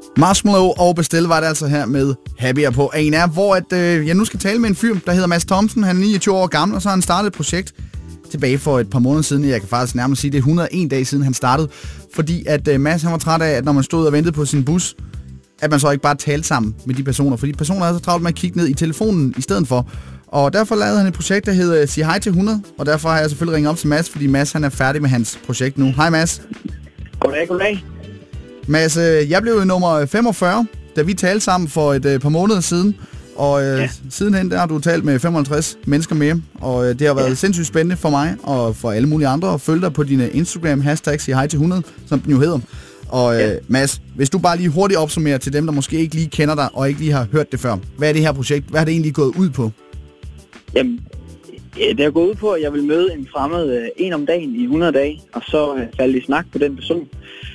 Marshmallow og Bastille var det altså her med Happy på en af, hvor jeg nu skal tale med en fyr, der hedder Mads Thomsen. Han er 29 år gammel, og så har han startet et projekt tilbage for et par måneder siden. Jeg kan faktisk nærmest sige, det er 101 dage siden, han startede. Fordi at Mads han var træt af, at når man stod og ventede på sin bus, at man så ikke bare talte sammen med de personer. Fordi personer er så travlt med at kigge ned i telefonen i stedet for. Og derfor lavede han et projekt, der hedder Sig Hej til 100. Og derfor har jeg selvfølgelig ringet op til Mads, fordi Mads han er færdig med hans projekt nu. Hej Mads. Goddag. Mads, jeg blev jo nummer 45, da vi talte sammen for et par måneder siden. Og sidenhen der har du talt med 55 mennesker mere. Og det har været sindssygt spændende for mig og for alle mulige andre at følge dig på dine Instagram hashtag Sig Hej til 100, som den jo hedder. Og Mads, hvis du bare lige hurtigt opsummerer til dem, der måske ikke lige kender dig og ikke lige har hørt det før. Hvad er det her projekt? Hvad har det egentlig gået ud på? Jamen, det har gået ud på, at jeg vil møde en fremmed en om dagen i 100 dage, og så falde i snak på den person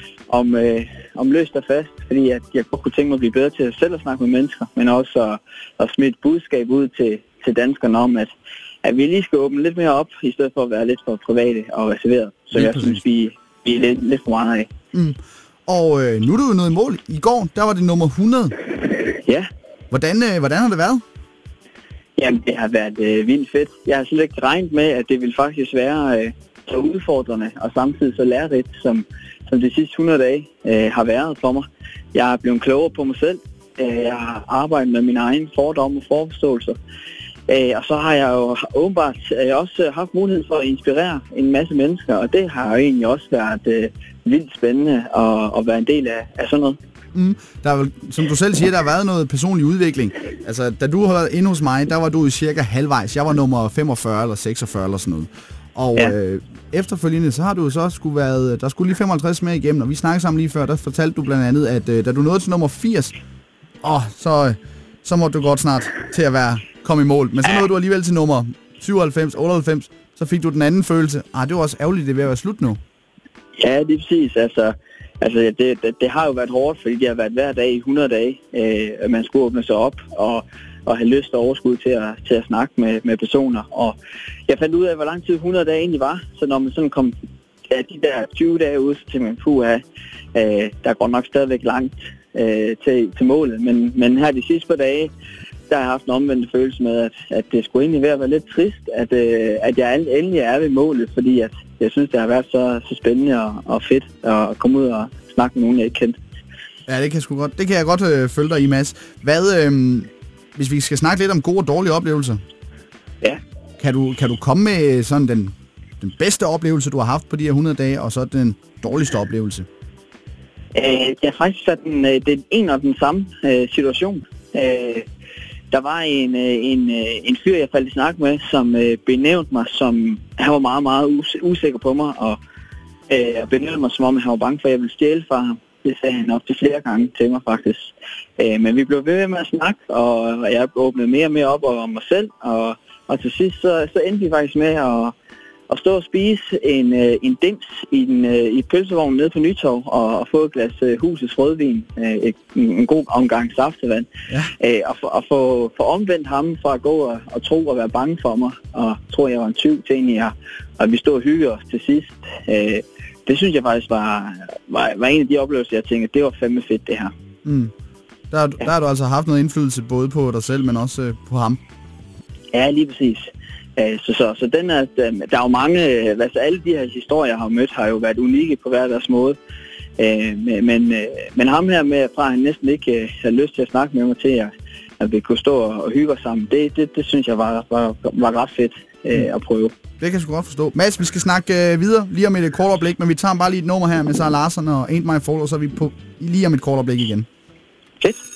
om løst og fast, fordi at jeg godt kunne tænke mig at blive bedre til selv at snakke med mennesker, men også at smide et budskab ud til danskerne om, at vi lige skal åbne lidt mere op, i stedet for at være lidt for private og reserveret, så jeg synes, vi er lidt for meget af. Mm. Og nu er du jo nået i mål. I går, der var det nummer 100. Ja. Hvordan har det været? Jamen, det har været vildt fedt. Jeg har slet ikke regnet med, at det ville faktisk være så udfordrende og samtidig så lærerigt, som de sidste 100 dage har været for mig. Jeg er blevet klogere på mig selv. Jeg har arbejdet med mine egne fordomme og forforståelser. Og så har jeg jo åbenbart også haft mulighed for at inspirere en masse mennesker, og det har jo egentlig også været vildt spændende at være en del af sådan noget. Der er, som du selv siger, der har været noget personlig udvikling. Altså, da du har været inde hos mig, der var du cirka halvvejs. Jeg var nummer 45 eller 46 eller sådan noget. Og efterfølgende, så har du så der skulle lige 55 med igennem, og vi snakkede sammen lige før, der fortalte du blandt andet, at da du nåede til nummer 80, så måtte du godt snart til at komme i mål. Men så nåede du alligevel til nummer 97, 98, så fik du den anden følelse. Det var også ærgerligt, det er ved at være slut nu. Ja, det er præcis. Altså det har jo været hårdt, fordi det har været hver dag i 100 dage, at man skulle åbne sig op og have lyst og overskud til at snakke med personer. Og jeg fandt ud af, hvor lang tid 100 dage egentlig var, så når man sådan kom de der 20 dage ud, så tænkte man, der går nok stadigvæk langt til målet. Men her de sidste par dage, der har jeg haft en omvendt følelse med, at det skulle egentlig være lidt trist, at jeg endelig er ved målet, fordi at jeg synes, det har været så spændende og fedt at komme ud og snakke med nogen, jeg ikke kendte. Ja, det kan jeg godt følge dig i, Mads. Hvis vi skal snakke lidt om gode og dårlige oplevelser. Ja. Kan du komme med sådan den bedste oplevelse, du har haft på de her 100 dage, og så den dårligste oplevelse? Jeg har faktisk sat den en og den samme situation. Der var en fyr, jeg faldt i snak med, som benævnte mig som, han var meget, meget usikker på mig, og benævnte mig som om, han var bange for, at jeg ville stjæle fra ham. Det sagde han op til flere gange til mig faktisk. Men vi blev ved med at snakke, og jeg åbnede mere og mere op om mig selv, og til sidst så endte vi faktisk med at stå og spise en dims i pølsevognen nede på Nytorv og få et glas husets rødvin, en god omgang saftevand, og få omvendt ham fra at gå og tro og være bange for mig, og tro, jeg var en tyv til egentlig, og vi stod og hyggede os til sidst. Det synes jeg faktisk var en af de oplevelser, jeg tænkte, det var fandme fedt det her. Der har du altså haft noget indflydelse både på dig selv, men også på ham. Ja, lige præcis. Så den er, der er jo mange, altså alle de her historier, jeg har mødt, har jo været unikke på hver deres måde. Men ham her med, fra han næsten ikke havde lyst til at snakke med mig til, at vi kunne stå og hygge os sammen, det synes jeg var ret fedt at prøve. Det kan jeg sgu godt forstå. Mads, vi skal snakke videre lige om et kort øjeblik, men vi tager bare lige et nummer her med Sara Larsson og Ain't My Fault, og så er vi på lige om et kort øjeblik igen. Fedt.